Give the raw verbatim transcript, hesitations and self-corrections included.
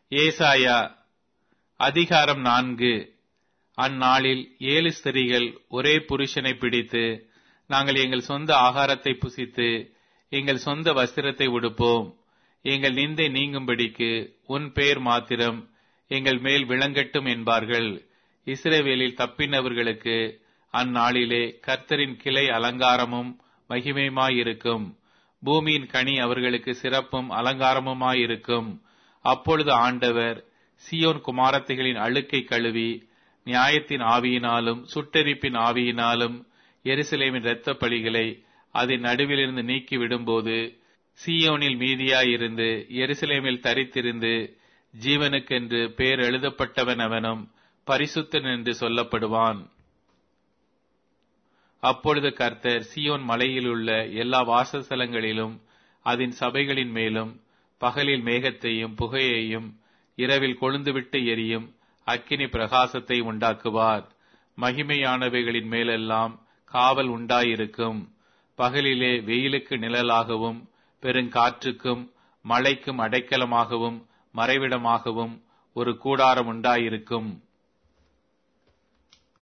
ஏசாயா அதிகாரம் நான்கு. அந்நாளில் ஏழு ஸ்திரீகள் ஒரே புருஷனை பிடித்து, நாங்கள் எங்கள் சொந்த ஆகாரத்தை புசித்து எங்கள் சொந்த வஸ்திரத்தை உடுப்போம், எங்கள் நிந்தை நீங்கும்படிக்கு உன் பேர் மாத்திரம் எங்கள் மேல் விளங்கட்டும் என்பார்கள். இஸ்ரவேலில் தப்பினவர்களுக்கு அந்நாளிலே கர்த்தரின் கிளை அலங்காரமும் மகிமையுமாயிருக்கும். பூமியின் கனி அவர்களுக்கு சிறப்பும் அலங்காரமுமாயிருக்கும். அப்பொழுது ஆண்டவர் சீயோன் குமாரத்திகளின் அழுக்கை கழுவி நியாயத்தின் ஆவியினாலும் சுட்டெரிப்பின் ஆவியினாலும் எருசலேமின் இரத்த பலிகளை அதன் நடுவிலிருந்து நீக்கி விடும்போது, சீயோனில் மீதியாயிருந்து எருசலேமில் தரித்திருந்து ஜீவனுக்கென்று பேர் எழுதப்பட்டவன் அவனும் பரிசுத்தன் என்று சொல்லப்படுவான். அப்பொழுது கர்த்தர் சீயோன் மலையிலுள்ள எல்லா வாசஸ்தலங்களிலும் அதன் சபைகளின் மேலும் பகலில் மேகத்தையும் புகையையும் இரவில் கொழுந்துவிட்டு எரியும் அக்கினி பிரகாசத்தை உண்டாக்குவார். மகிமையானவைகளின் மேலெல்லாம் காவல் உண்டாயிருக்கும். பகலிலே வெயிலுக்கு நிழலாகவும் பெருங்காற்றுக்கும் மழைக்கும் அடைக்கலமாகவும் மறைவிடமாகவும் ஒரு கூடாரம் உண்டாயிருக்கும்.